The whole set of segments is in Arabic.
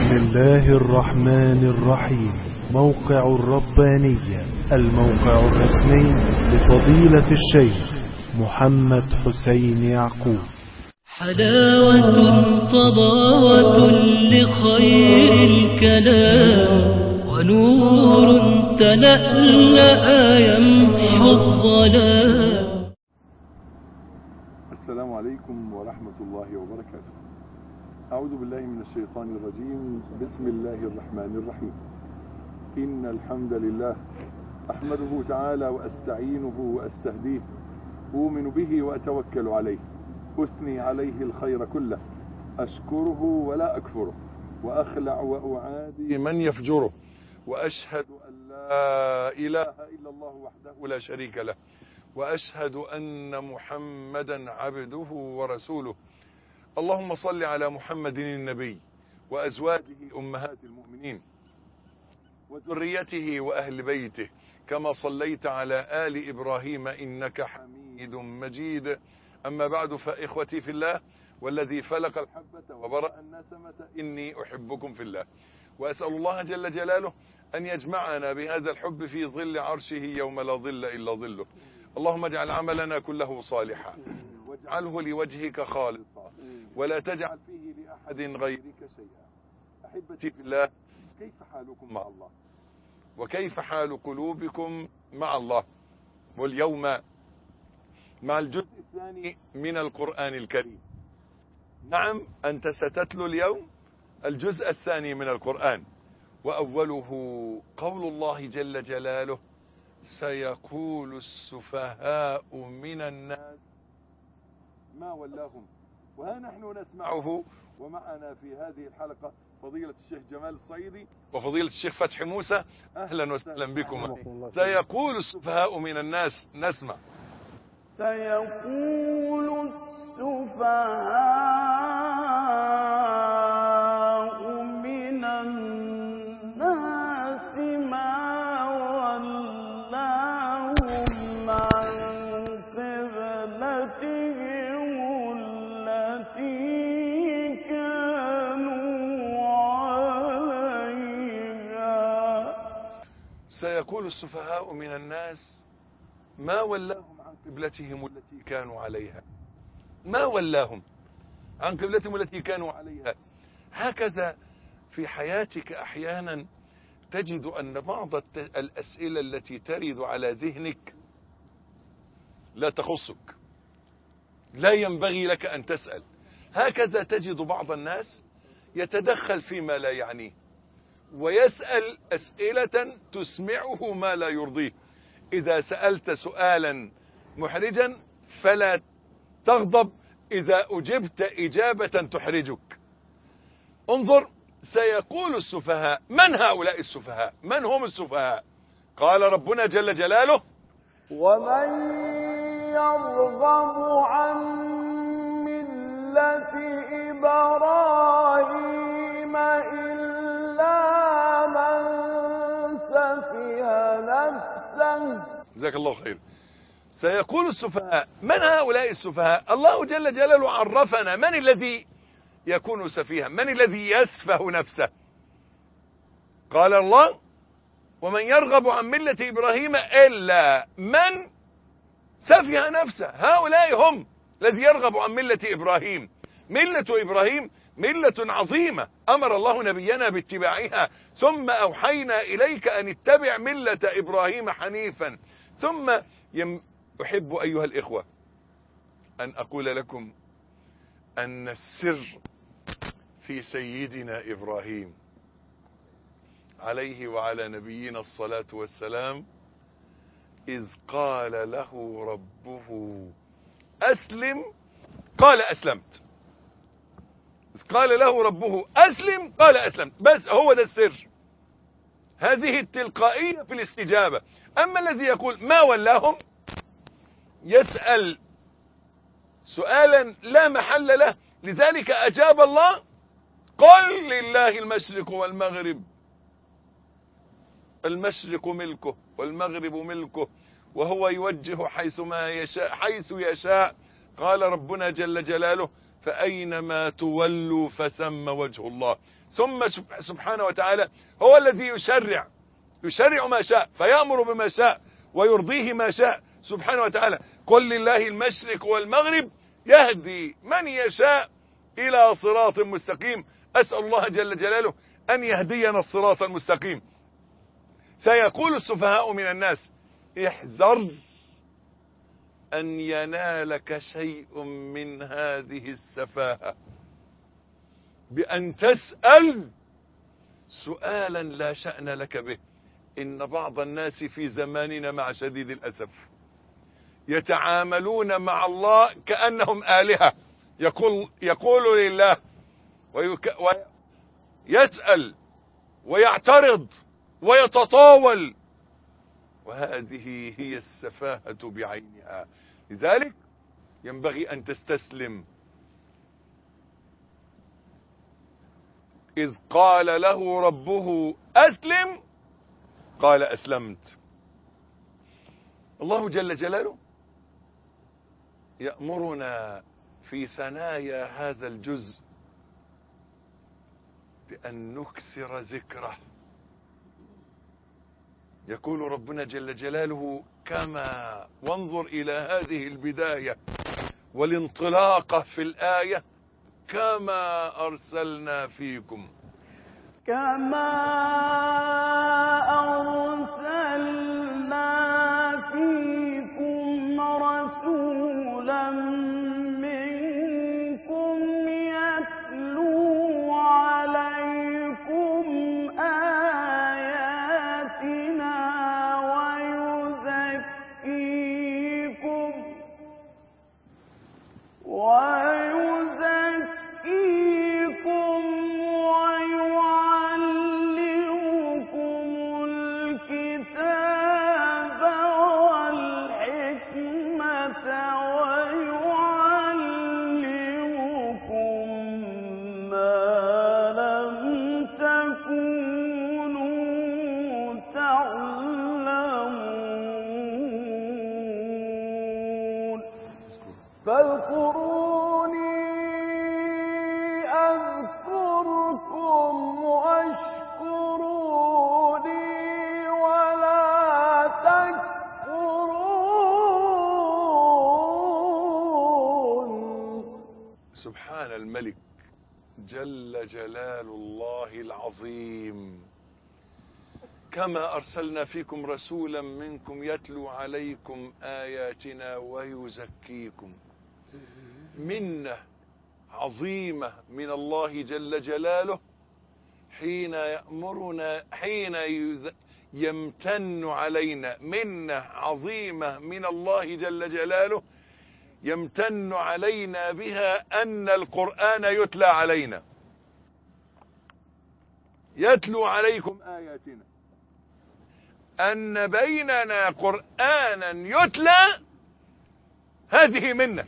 بسم الله الرحمن الرحيم. موقع الربانية، الموقع الرسمي لفضيلة الشيخ محمد حسين يعقوب. حلاوة طباوة لخير الكلام، ونور تلألأ يمحو الظلام. السلام عليكم ورحمة الله وبركاته. أعوذ بالله من الشيطان الرجيم. بسم الله الرحمن الرحيم. إن الحمد لله أحمده تعالى وأستعينه وأستهديه، أؤمن به وأتوكل عليه، أثني عليه الخير كله، أشكره ولا أكفره، وأخلع وأعادي من يفجره، وأشهد أن لا إله إلا الله وحده لا شريك له، وأشهد أن محمدا عبده ورسوله. اللهم صل على محمد النبي وأزواجه أمهات المؤمنين وذريته وأهل بيته، كما صليت على آل إبراهيم إنك حميد مجيد. أما بعد، فإخوتي في الله، والذي فلق الحبة وبرأ النسمة، إني أحبكم في الله، وأسأل الله جل جلاله أن يجمعنا بهذا الحب في ظل عرشه يوم لا ظل إلا ظله. اللهم اجعل عملنا كله صالحا، واجعله لوجهك خالصا، ولا تجعل فيه لأحد غيرك شيئا. أحبتي في الله، كيف حالكم مع الله؟ وكيف حال قلوبكم مع الله؟ واليوم مع الجزء الثاني من القرآن الكريم. نعم، أنت ستتلو اليوم الجزء الثاني من القرآن، وأوله قول الله جل جلاله: سيقول السفهاء من الناس ما ولاهم. وها نحن نسمعه، ومعنا في هذه الحلقة فضيلة الشيخ جمال الصعيدي وفضيلة الشيخ فتحي موسى. أهلا وسهلا بكم. سيقول السفهاء من الناس. نسمع. سيقول السفهاء من الناس ما ولاهم عن قبلتهم التي كانوا عليها. سيقول السفهاء من الناس ما ولاهم عن قبلتهم التي كانوا عليها. ما ولاهم عن قبلتهم التي كانوا عليها. هكذا في حياتك أحيانا تجد أن بعض الأسئلة التي ترد على ذهنك لا تخصك، لا ينبغي لك أن تسأل. هكذا تجد بعض الناس يتدخل فيما لا يعنيه، ويسأل أسئلة تسمعه ما لا يرضيه. إذا سألت سؤالا محرجا فلا تغضب إذا أجبت إجابة تحرجك. انظر، سيقول السفهاء. من هؤلاء السفهاء؟ من هم السفهاء؟ قال ربنا جل جلاله: ومن يرغب عن ملة إبراهيم إلا من سفه نفسه. جزاك الله خير. سيقول السفهاء. من هؤلاء السفهاء؟ الله جل جلاله عرفنا من الذي يكون سفيها، من الذي يسفه نفسه. قال الله: ومن يرغب عن ملة إبراهيم إلا من سفه نفسه. هؤلاء هم الذي يرغب عن ملة إبراهيم. ملة إبراهيم ملة عظيمة أمر الله نبينا باتباعها، ثم أوحينا إليك أن اتبع ملة إبراهيم حنيفا. ثم أحب أيها الإخوة أن أقول لكم أن السر في سيدنا إبراهيم عليه وعلى نبينا الصلاة والسلام، إذ قال له ربه أسلم قال أسلمت. إذ قال له ربه أسلم قال أسلمت. بس هو ده السر، هذه التلقائية في الاستجابة. أما الذي يقول ما ولاهم، يسأل سؤالا لا محل له. لذلك أجاب الله: قل لله المشرق والمغرب. المشرق ملكه والمغرب ملكه، وهو يوجه حيث ما يشاء حيث يشاء. قال ربنا جل جلاله: فأينما تولوا فثم وجه الله. ثم سبحانه وتعالى هو الذي يشرع ما شاء، فيأمر بما شاء ويرضيه ما شاء سبحانه وتعالى. قل لله المشرق والمغرب يهدي من يشاء إلى صراط مستقيم. أسأل الله جل جلاله أن يهدينا الصراط المستقيم. سيقول السفهاء من الناس احذر أن ينالك شيء من هذه السفاهة بأن تسأل سؤالا لا شأن لك به. إن بعض الناس في زماننا مع شديد الأسف يتعاملون مع الله كأنهم آلهة، يقول لله ويسأل ويعترض ويتطاول، وهذه هي السفاهة بعينها. لذلك ينبغي أن تستسلم. إذ قال له ربه أسلم قال أسلمت. الله جل جلاله يأمرنا في ثنايا هذا الجزء بأن نكثر ذكره. يقول ربنا جل جلاله كما، وانظر إلى هذه البداية والانطلاقة في الآية، كما أرسلنا فيكم كما أرسلنا فيكم رسولا منكم يتلو عليكم آياتنا ويزكيكم ويعلمكم الكتاب والحكمة ويعلمكم ما لم تكونوا تعلمون. فاذكروني أذكركم واشكروا لي ولا تكفرون. سبحان الملك جل جلال الله العظيم. كما أرسلنا فيكم رسولا منكم يتلو عليكم آياتنا ويزكيكم. منة عظيمة من الله جل جلاله حين يأمرنا، حين يمتن علينا. منة عظيمة من الله جل جلاله يمتن علينا بها أن القرآن يتلى علينا. يتلو عليكم آياتنا، أن بيننا قرآنا يتلى، هذه منة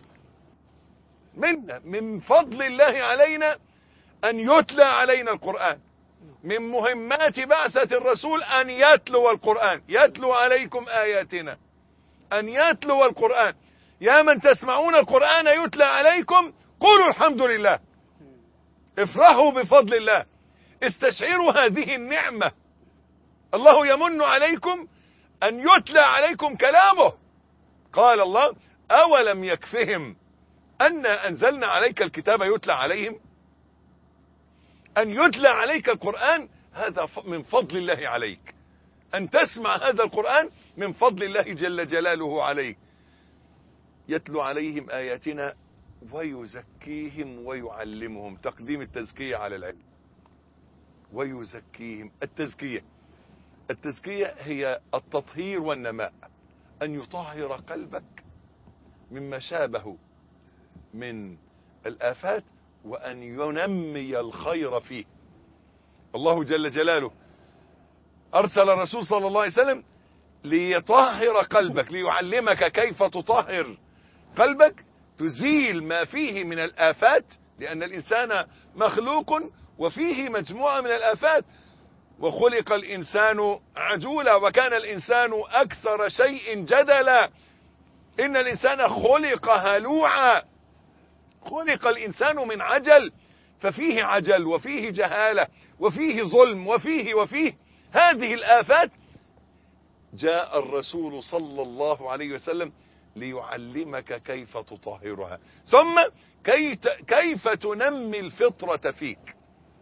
من فضل الله علينا أن يتلى علينا القرآن. من مهمات بعثة الرسول أن يتلو القرآن. يتلو عليكم آياتنا، أن يتلو القرآن. يا من تسمعون القرآن يتلى عليكم قولوا الحمد لله، افرحوا بفضل الله، استشعروا هذه النعمة. الله يمن عليكم أن يتلى عليكم كلامه. قال الله أولم يكفهم أنا أنزلنا عليك الكتاب يتلى عليهم. أن يتلى عليك القرآن هذا من فضل الله عليك. أن تسمع هذا القرآن من فضل الله جل جلاله عليك. يتلو عليهم آياتنا ويزكيهم ويعلمهم. تقديم التزكية على العلم. ويزكيهم. التزكية هي التطهير والنماء، أن يطهر قلبك مما شابه من الآفات وأن ينمي الخير فيه. الله جل جلاله أرسل الرسول صلى الله عليه وسلم ليطهر قلبك، ليعلمك كيف تطهر قلبك، تزيل ما فيه من الآفات، لأن الإنسان مخلوق وفيه مجموعة من الآفات. وخلق الإنسان عجولا وكان الإنسان أكثر شيء جدلا. إن الإنسان خلق هلوعا. خلق الإنسان من عجل، ففيه عجل وفيه جهالة وفيه ظلم وفيه هذه الآفات. جاء الرسول صلى الله عليه وسلم ليعلمك كيف تطهرها، ثم كيف تنمي الفطرة فيك.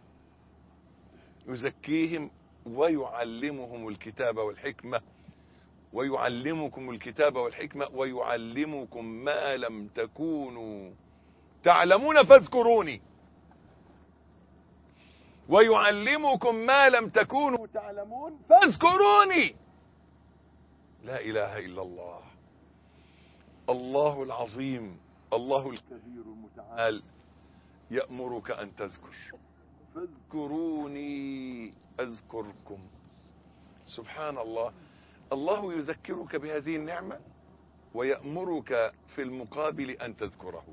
يزكيهم ويعلمهم الكتاب والحكمة، ويعلمكم الكتاب والحكمة ويعلمكم ما لم تكونوا تعلمون فاذكروني، ويعلمكم ما لم تكونوا تعلمون فاذكروني. لا إله إلا الله. الله العظيم، الله الكبير المتعال يأمرك أن تذكر. فاذكروني أذكركم. سبحان الله. الله يذكرك بهذه النعمة ويأمرك في المقابل أن تذكره.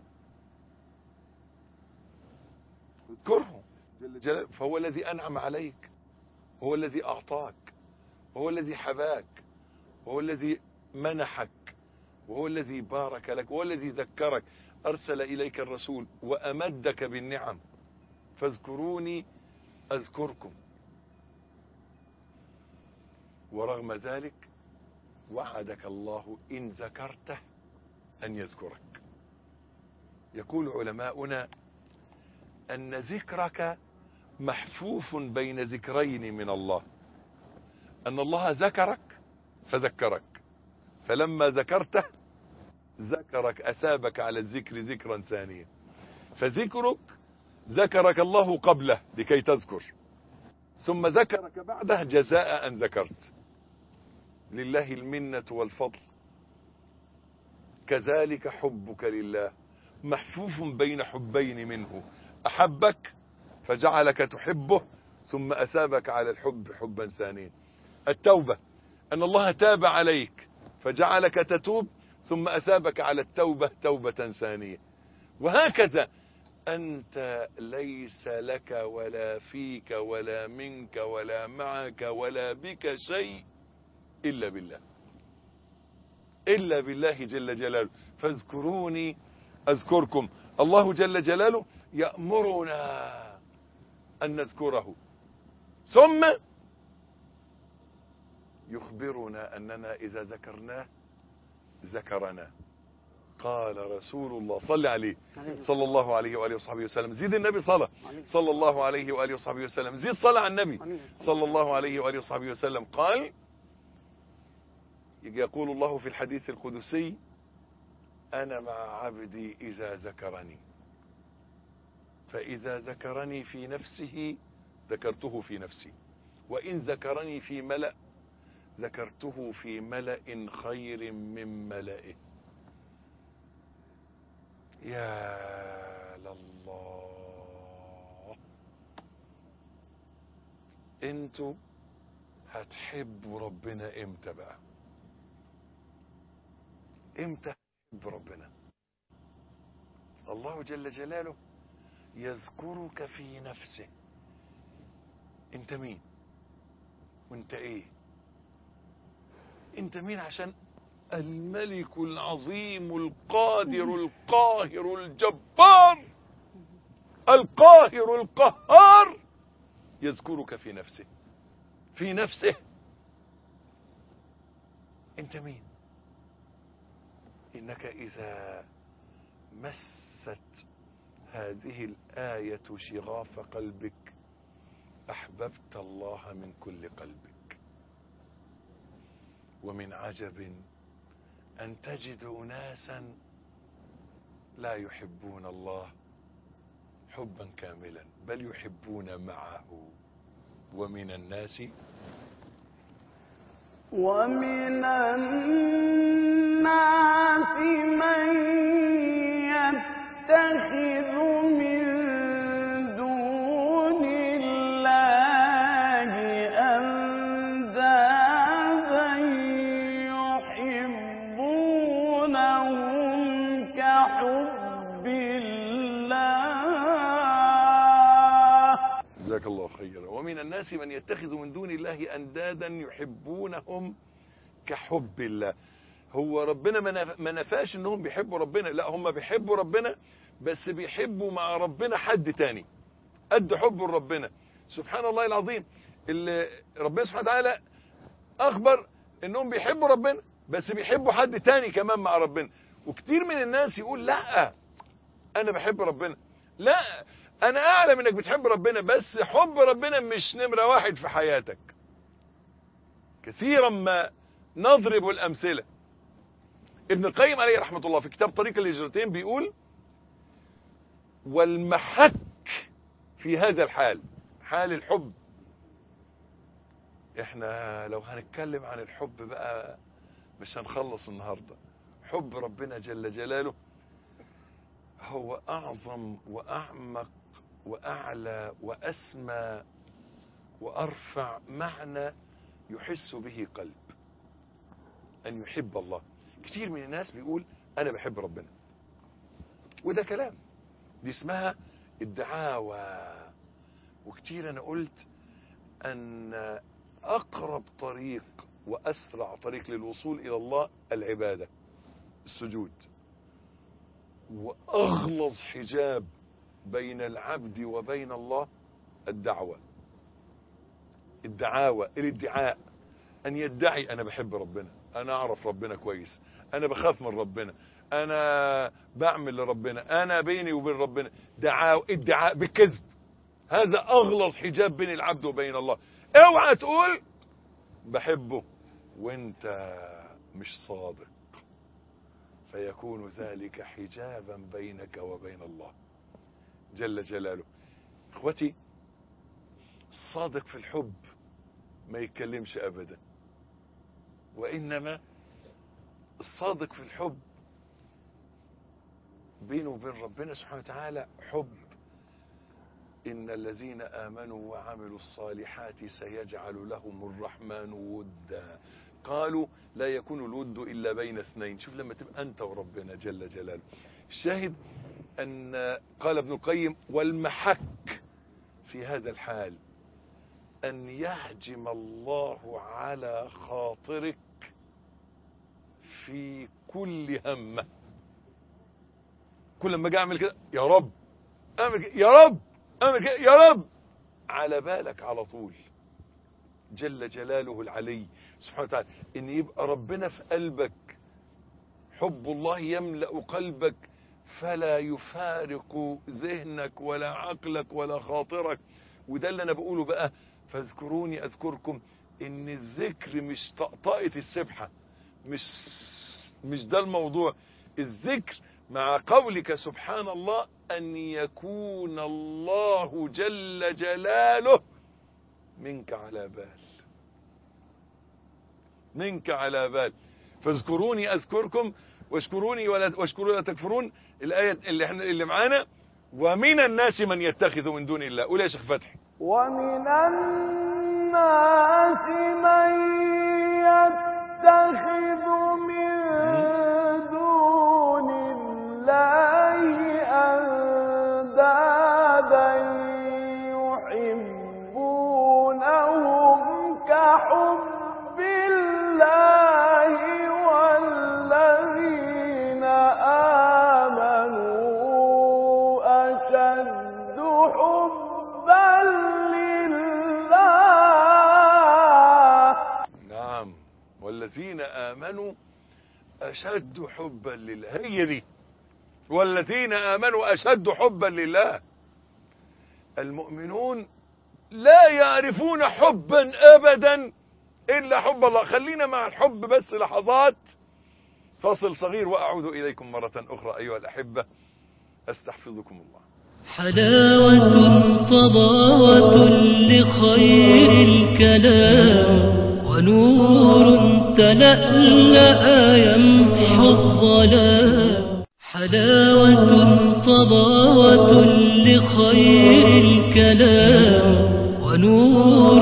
اذكره جل جلاله، فهو الذي أنعم عليك، هو الذي أعطاك، هو الذي حباك، هو الذي منحك، وهو الذي بارك لك، وهو الذي ذكرك، أرسل إليك الرسول وأمدك بالنعم. فاذكروني أذكركم. ورغم ذلك وعدك الله إن ذكرته أن يذكرك. يقول علماؤنا أن ذكرك محفوف بين ذكرين من الله، أن الله ذكرك فذكرك، فلما ذكرته ذكرك، أثابك على الذكر ذكرا ثانيا. فذكرك ذكرك الله قبله لكي تذكر، ثم ذكرك بعده جزاء أن ذكرت. لله المنة والفضل. كذلك حبك لله محفوف بين حبين منه، أحبك فجعلك تحبه ثم أثابك على الحب حبا ثانيا. التوبة أن الله تاب عليك فجعلك تتوب ثم أثابك على التوبة توبة ثانية. وهكذا أنت ليس لك ولا فيك ولا منك ولا معك ولا بك شيء إلا بالله، إلا بالله جل جلاله. فاذكروني أذكركم. الله جل جلاله يأمرنا أن نذكره، ثم يخبرنا أننا إذا ذكرناه ذكرنا. قال رسول الله صلى عليه صلى الله عليه وآله وصحبه وسلم. زيد النبي صلى الله عليه وآله وصحبه وسلم. زيد صلى على النبي صلى الله عليه وآله وصحبه وسلم. قال يقول الله في الحديث القدسي: أنا مع عبدي إذا ذكرني، فإذا ذكرني في نفسه ذكرته في نفسي، وإن ذكرني في ملأ ذكرته في ملأ خير من ملئه. يا لله. انتوا هتحبوا ربنا امتى بقى؟ امتى هتحبوا ربنا؟ الله جل جلاله يذكرك في نفسه. انت مين وانت ايه؟ انت مين؟ عشان الملك العظيم القادر القاهر الجبار القاهر القهار يذكرك في نفسه. في نفسه. انت مين؟ انك اذا مست هذه الآية شغاف قلبك احببت الله من كل قلبك. ومن عجب أن تجد أناسا لا يحبون الله حبا كاملا بل يحبون معه. ومن الناس من يتخذ من دون الله أندادا يحبونهم كحب الله. جزاك الله خيرا. ومن الناس من يتخذ من دون الله أندادا يحبونهم كحب الله. هو ربنا ما نفاش انهم بيحبوا ربنا، لا هم بيحبوا ربنا بس بيحبوا مع ربنا حد تاني قد حبه لربنا. سبحان الله العظيم، اللي ربنا سبحانه وتعالى اخبر انهم بيحبوا ربنا بس بيحبوا حد تاني كمان مع ربنا. وكتير من الناس يقول لا انا بحب ربنا. لا، انا اعلم انك بتحب ربنا، بس حب ربنا مش نمرة واحد في حياتك. كثيرا ما نضرب الامثلة. ابن القيم عليه رحمة الله في كتاب طريق الهجرتين بيقول: والمحك في هذا الحال، حال الحب. احنا لو هنتكلم عن الحب بقى مش هنخلص النهاردة. حب ربنا جل جلاله هو اعظم واعمق واعلى واسمى وارفع معنى يحس به قلب، ان يحب الله. كتير من الناس بيقول انا بحب ربنا، وده كلام، دي اسمها الدعاوى. وكتير انا قلت ان اقرب طريق واسرع طريق للوصول الى الله العبادة، السجود. واغلظ حجاب بين العبد وبين الله الدعوة، الدعاوى، الادعاء، ان يدعي انا بحب ربنا، انا اعرف ربنا كويس، انا بخاف من ربنا، انا بعمل لربنا، انا بيني وبين ربنا. دعاوى، ادعاء بالكذب، هذا اغلظ حجاب بين العبد وبين الله. اوعى تقول بحبه وانت مش صادق، فيكون ذلك حجابا بينك وبين الله جل جلاله. اخوتي، الصادق في الحب ما يتكلمش ابدا، وانما الصادق في الحب بينه وبين ربنا سبحانه وتعالى حب. إن الذين آمنوا وعملوا الصالحات سيجعل لهم الرحمن ودا. قالوا لا يكون الود إلا بين اثنين. شوف لما تبقى أنت وربنا جل جلاله. الشاهد أن قال ابن القيم: والمحك في هذا الحال أن يهجم الله على خاطرك في كل همة. كل ما اجي اعمل كده يا رب، اعمل كده يا رب، اعمل كده يا رب، على بالك على طول جل جلاله العلي سبحانه وتعالى. ان يبقى ربنا في قلبك، حب الله يملأ قلبك فلا يفارق ذهنك ولا عقلك ولا خاطرك. وده اللي انا بقوله بقى، فاذكروني اذكركم. ان الذكر مش طقطقة السبحة، مش ده الموضوع. الذكر مع قولك سبحان الله أن يكون الله جل جلاله منك على بال، منك على بال. فاذكروني أذكركم واشكروني واشكروا لا تكفرون. الآية اللي معانا: ومن الناس من يتخذ من دون الله. قول يا شيخ فتحي: ومن الناس من يتخذ من دون الله أندادا يحبونهم كحب الله والذين آمنوا أشد حبا لله. نعم، والذين آمنوا أشد حبا لله. هي دي، والذين آمنوا أشد حبا لله. المؤمنون لا يعرفون حبا أبدا إلا حب الله. خلينا مع الحب بس لحظات. فاصل صغير وأعود إليكم مرة أخرى أيها الأحبة، أستحفظكم الله. حلاوة طباوة لخير الكلام، ونور تلألأ يمحو الظلام. حلاوة طباوة لخير الكلام، ونور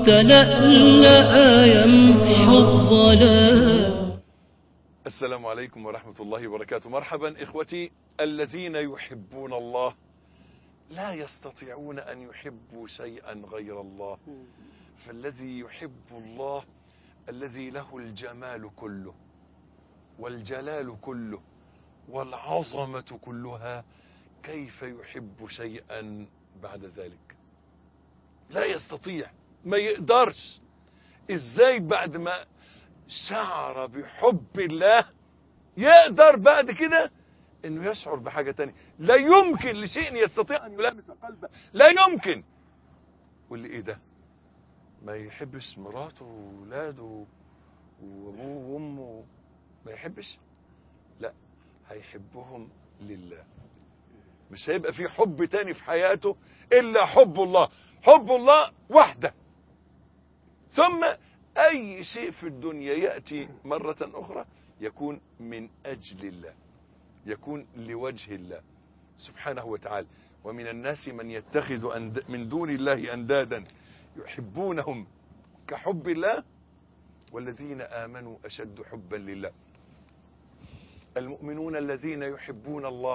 تلألأ يمحو الظلام. السلام عليكم ورحمة الله وبركاته. مرحبا إخوتي. الذين يحبون الله لا يستطيعون أن يحبوا شيئا غير الله. فالذي يحب الله الذي له الجمال كله والجلال كله والعظمة كلها كيف يحب شيئا بعد ذلك؟ لا يستطيع، ما يقدرش. ازاي بعد ما شعر بحب الله يقدر بعد كده انه يشعر بحاجة تانية؟ لا يمكن لشيء يستطيع ان يلامس قلبه، لا يمكن. واللي ايه ده؟ ما يحبش مراته وولاده وابوه وامه؟ ما يحبش؟ لا، هيحبهم لله. مش هيبقى في حب تاني في حياته الا حب الله، حب الله وحده. ثم اي شيء في الدنيا يأتي مرة اخرى يكون من اجل الله، يكون لوجه الله سبحانه وتعالى. ومن الناس من يتخذ من دون الله اندادا يحبونهم كحب الله والذين آمنوا أشد حبا لله. المؤمنون الذين يحبون الله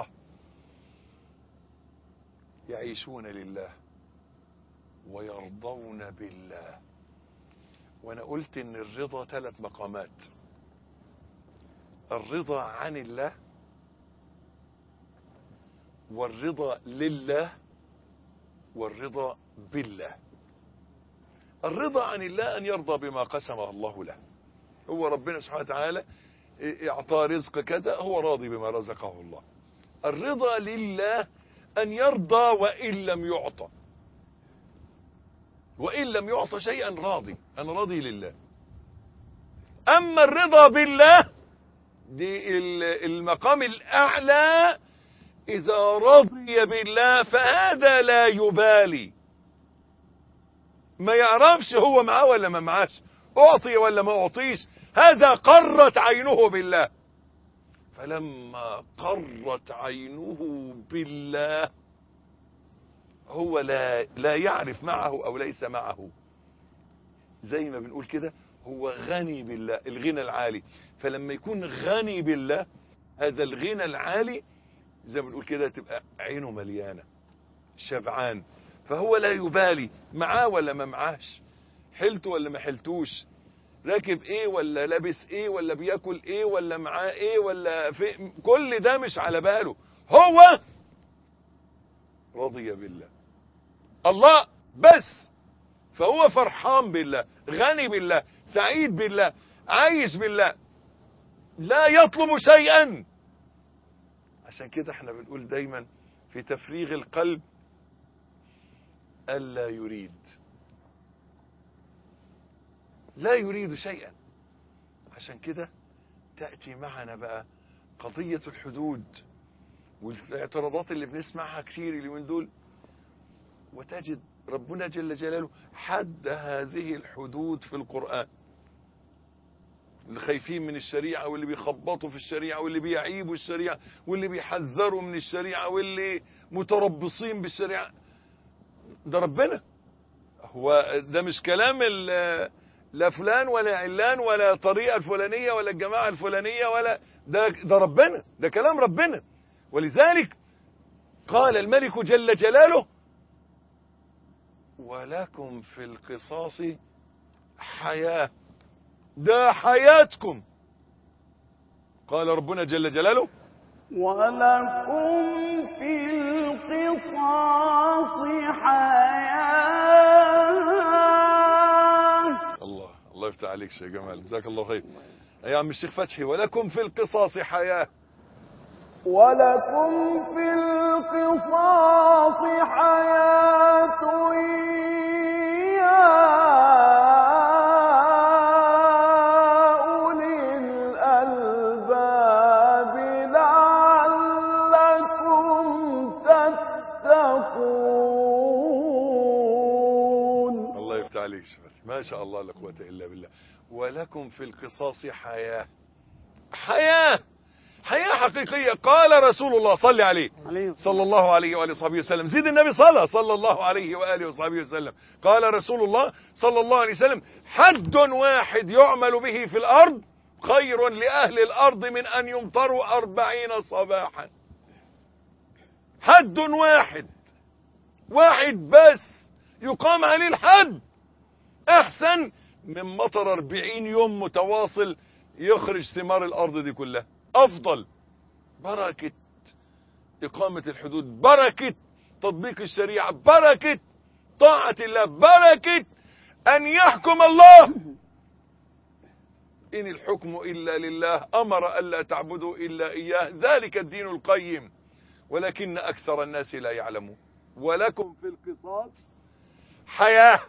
يعيشون لله ويرضون بالله. وانا قلت ان الرضا 3 مقامات: الرضا عن الله، والرضا لله، والرضا بالله. الرضا عن الله ان يرضى بما قسمه الله له. هو ربنا سبحانه وتعالى اعطى رزق كذا، هو راضي بما رزقه الله. الرضا لله ان يرضى وان لم يعطى، وان لم يعطى شيئا راضي، انا راضي لله. اما الرضا بالله دي المقام الاعلى، اذا رضي بالله فهذا لا يبالي، ما يعرفش هو معاه ولا ما معاش، اعطي ولا ما اعطيش، هذا قرت عينه بالله. فلما قرت عينه بالله هو لا يعرف معه او ليس معه. زي ما بنقول كده، هو غني بالله، الغنى العالي. فلما يكون غني بالله، هذا الغنى العالي زي ما بنقول كده تبقى عينه مليانة، شبعان. فهو لا يبالي معاه ولا ما معاش، حلته ولا ما حلتوش، راكب ايه ولا لابس ايه ولا بياكل ايه ولا معاه ايه ولا في، كل ده مش على باله. هو رضي بالله، الله بس. فهو فرحان بالله، غني بالله، سعيد بالله، عايش بالله، لا يطلب شيئا. عشان كده احنا بنقول دايما في تفريغ القلب ألا يريد، لا يريد شيئا. عشان كده تأتي معنا بقى قضية الحدود والاعتراضات اللي بنسمعها كثير اليومين دول، وتجد ربنا جل جلاله حد هذه الحدود في القرآن. اللي خايفين من الشريعة، واللي بيخبطوا في الشريعة، واللي بيعيبوا الشريعة، واللي بيحذروا من الشريعة، واللي متربصين بالشريعة، ده ربنا. هو ده مش كلام لا فلان ولا علان ولا الطريقة الفلانية ولا الجماعة الفلانية، ولا ده ربنا، ده كلام ربنا. ولذلك قال الملك جل جلاله: ولكم في القصاص حياة، ده حياتكم. قال ربنا جل جلاله: ولكم في القصاص حياة. الله يفتح عليك شيخ جمال، جزاك الله خير يا عم الشيخ فتحي. ولكم في القصاص حياة، ولكم في القصاص حياة يا أولي الألباب لعلكم تتقون. الله يفتح عليك شيخ فتحي، ما شاء الله لا قوة إلا بالله. ولكم في القصاص حياة، حياة حقيقية. قال رسول الله صلى عليه صلى الله عليه وآله وصحبه وسلم، زيد النبي صلى الله عليه وآله وصحبه وسلم. قال رسول الله صلى الله عليه وسلم: حد واحد يعمل به في الأرض خير لأهل الأرض من أن يمطروا 40 صباحا. حد واحد بس يقام عليه الحد أحسن من مطر 40 يوم متواصل يخرج ثمار الأرض دي كلها. أفضل. بركة إقامة الحدود، بركة تطبيق الشريعة، بركة طاعة الله، بركة أن يحكم الله. إن الحكم إلا لله، أمر ألا تعبدوا إلا إياه، ذلك الدين القيم، ولكن أكثر الناس لا يعلمون. ولكم في القصاص حياة.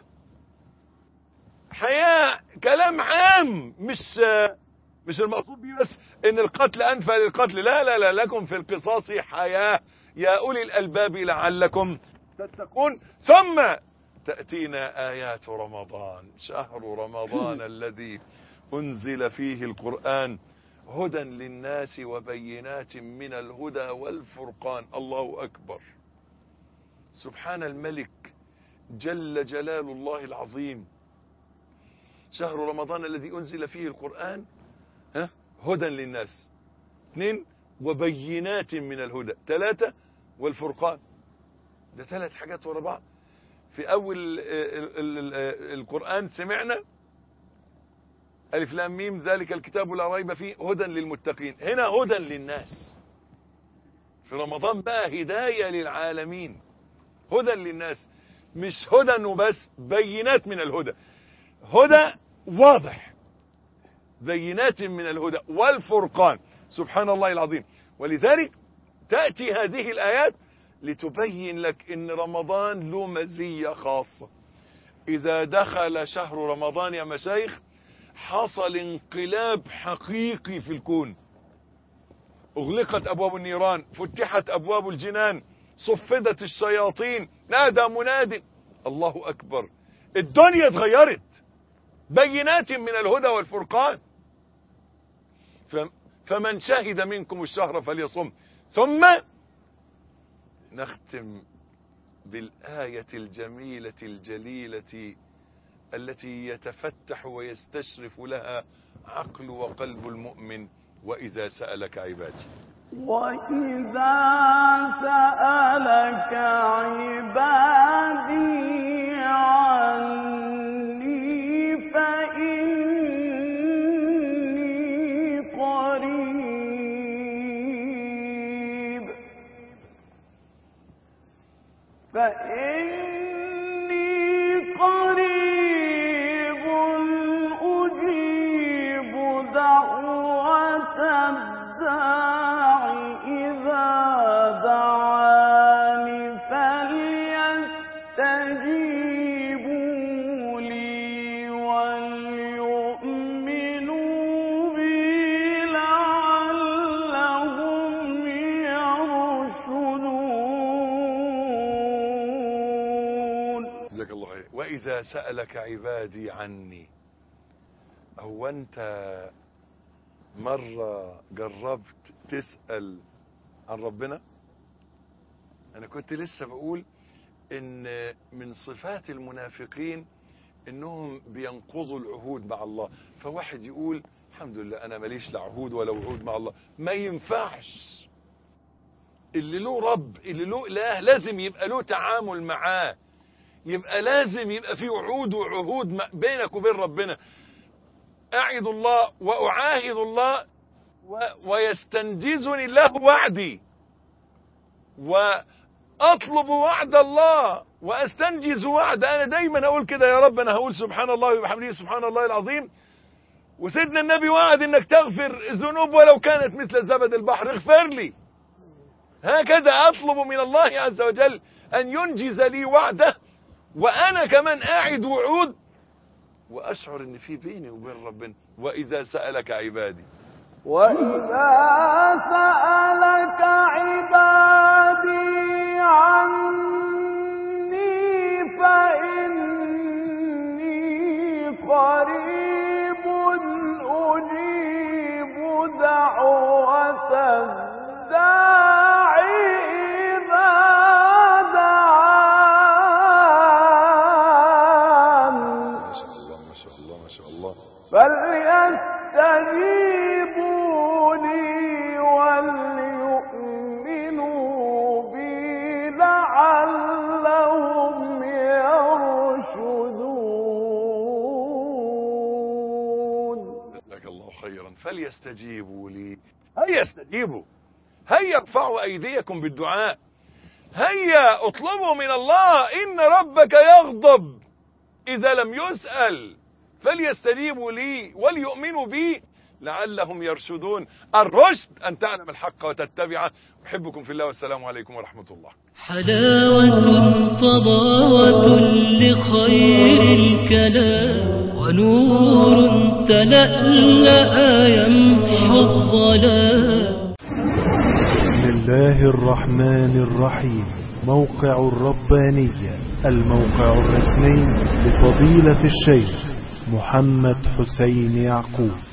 حياة كلام عام، مش المقصود به بس ان القتل انفى للقتل، لا لا لا، لكم في القصاص حياة يا اولي الالباب لعلكم تتقون. ثم تأتينا آيات رمضان، شهر رمضان الذي انزل فيه القرآن هدى للناس وبينات من الهدى والفرقان. الله اكبر، سبحان الملك جل جلال الله العظيم. شهر رمضان الذي أنزل فيه القرآن هدى للناس، 2 وبينات من الهدى، 3 والفرقان. ده 3 حاجات ورا بعض. في أول القرآن سمعنا ألف لام ميم ذلك الكتاب لا ريب فيه هدى للمتقين، هنا هدى للناس. في رمضان بقى هداية للعالمين، هدى للناس، مش هدى وبس، بينات من الهدى، هدى واضح، بينات من الهدى والفرقان. سبحان الله العظيم. ولذلك تأتي هذه الآيات لتبين لك ان رمضان له مزية خاصة. إذا دخل شهر رمضان يا مشايخ حصل انقلاب حقيقي في الكون، أغلقت أبواب النيران، فتحت أبواب الجنان، صفدت الشياطين، نادى مناد الله أكبر، الدنيا اتغيرت، بينات من الهدى والفرقان. فمن شهد منكم الشهر فليصم. ثم نختم بالآية الجميلة الجليلة التي يتفتح ويستشرف لها عقل وقلب المؤمن. وإذا سألك عبادي، وإذا سألك عبادي عني فإني قريب أجيب دعوة الداع إذا دعاني فليستجيبوا لي وليؤمنوا بي لعلهم يرشدون. جزاك الله خير. وإذا سألك عبادي عني، هو أنت مرة جربت تسأل عن ربنا؟ أنا كنت لسه بقول إن من صفات المنافقين إنهم بينقضوا العهود مع الله. فواحد يقول الحمد لله أنا ماليش لا عهود ولا وعود مع الله. ما ينفعش. اللي له رب، اللي له إله، لازم يبقى له تعامل معاه، يبقى لازم يبقى فيه وعود وعهود بينك وبين ربنا. أعد الله وأعاهد الله ويستنجزني الله وعدي، وأطلب وعد الله وأستنجز وعد. أنا دايما أقول كده، يا رب أنا هقول سبحان الله وبحمده سبحان الله العظيم، وسيدنا النبي وعد إنك تغفر الذنوب ولو كانت مثل زبد البحر، اغفر لي. هكذا أطلب من الله عز وجل أن ينجز لي وعده، وأنا كمان أعد وعود وأشعر إن في بيني وبين ربنا. وإذا سألك عبادي، وإذا سألك عبادي عني فإني قريب أجيب دعوة الداع إذا دعان. ما شاء الله ما شاء الله ما شاء الله. فليستجيبوا لي وليؤمنوا بي لعلهم يرشدون. جزاك الله خيرا. فليستجيبوا لي، هيا استجيبوا، هيا ارفعوا أيديكم بالدعاء، هيا اطلبوا من الله. إن ربك يغضب إذا لم يسأل، فليستجيبوا لي وليؤمنوا بي لعلهم يرشدون. الرشد أن تعلم الحق وتتبعه. أحبكم في الله والسلام عليكم ورحمة الله. حلاوة طباوة لخير الكلام، ونور تلألأ يمحو الظلام. بسم الله الرحمن الرحيم. موقع الربانية، الموقع الرسمي لفضيلة الشيخ محمد حسين يعقوب.